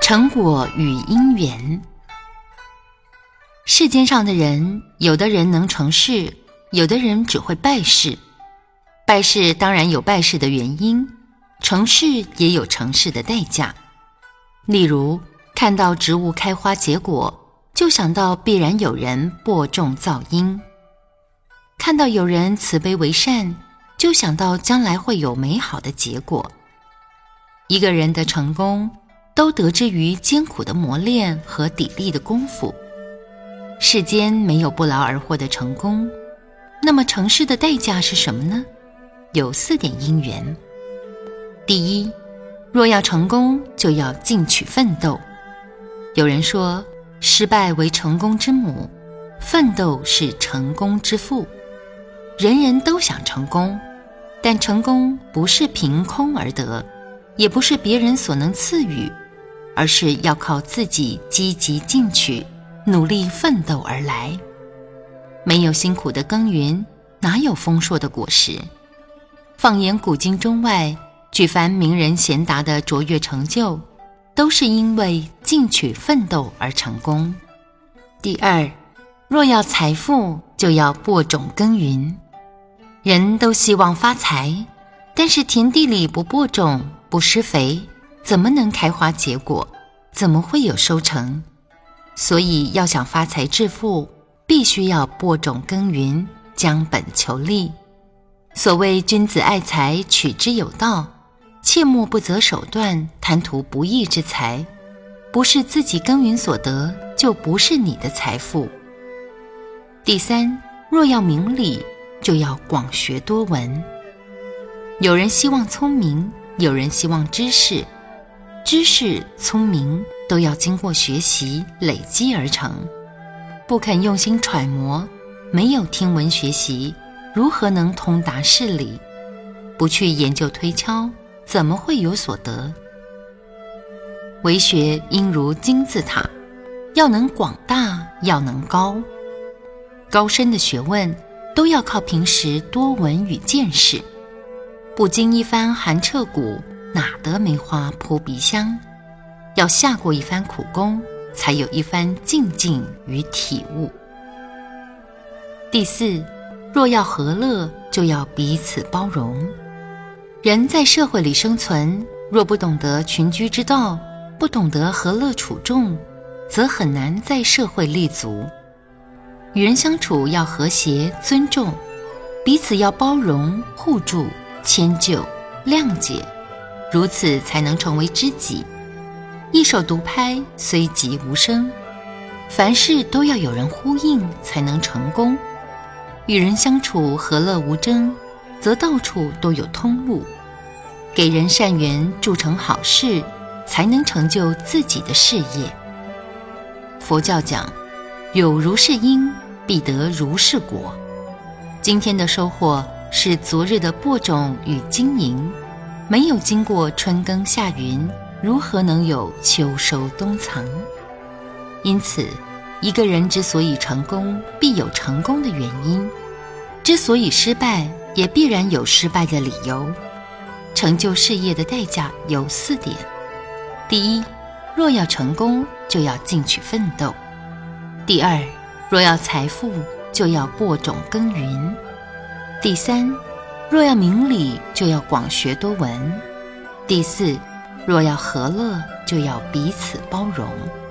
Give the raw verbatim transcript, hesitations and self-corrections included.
成果与因缘。世间上的人，有的人能成事，有的人只会败事。败事当然有败事的原因，成事也有成事的代价。例如，看到植物开花结果，就想到必然有人播种造因；看到有人慈悲为善，就想到将来会有美好的结果。一个人的成功，都得之于艰苦的磨练和砥砺的功夫。世间没有不劳而获的成功，那么成事的代价是什么呢？有四点因缘。第一，若要成功，就要进取奋斗。有人说，失败为成功之母，奋斗是成功之父。人人都想成功，但成功不是凭空而得，也不是别人所能赐予，而是要靠自己积极进取，努力奋斗而来。没有辛苦的耕耘，哪有丰硕的果实？放眼古今中外，举凡名人贤达的卓越成就，都是因为进取奋斗而成功。第二，若要财富，就要播种耕耘。人都希望发财，但是田地里不播种，不施肥，怎么能开花结果？怎么会有收成？所以要想发财致富，必须要播种耕耘，将本求利。所谓君子爱财，取之有道，切莫不择手段，贪图不义之财。不是自己耕耘所得，就不是你的财富。第三，若要明理，就要广学多闻。有人希望聪明，有人希望知识。知识、聪明都要经过学习累积而成，不肯用心揣摩，没有听闻学习，如何能通达事理？不去研究推敲，怎么会有所得？为学应如金字塔，要能广大，要能高。高深的学问都要靠平时多闻与见识，不经一番寒彻骨，哪得梅花扑鼻香？要下过一番苦功，才有一番静静与体悟。第四，若要和乐，就要彼此包容。人在社会里生存，若不懂得群居之道，不懂得和乐处众，则很难在社会立足。与人相处要和谐尊重，彼此要包容互助迁就谅解，如此才能成为知己。一手独拍虽极无声，凡事都要有人呼应才能成功。与人相处和乐无争，则到处都有通路。给人善缘铸成好事，才能成就自己的事业。佛教讲，有如是因，必得如是果。今天的收获是昨日的播种与经营，没有经过春耕夏耘，如何能有秋收冬藏？因此，一个人之所以成功，必有成功的原因；之所以失败，也必然有失败的理由。成就事业的代价有四点。第一，若要成功，就要进取奋斗。第二，若要财富，就要播种耕耘。第三，若要明理，就要广学多闻。第四，若要和乐，就要彼此包容。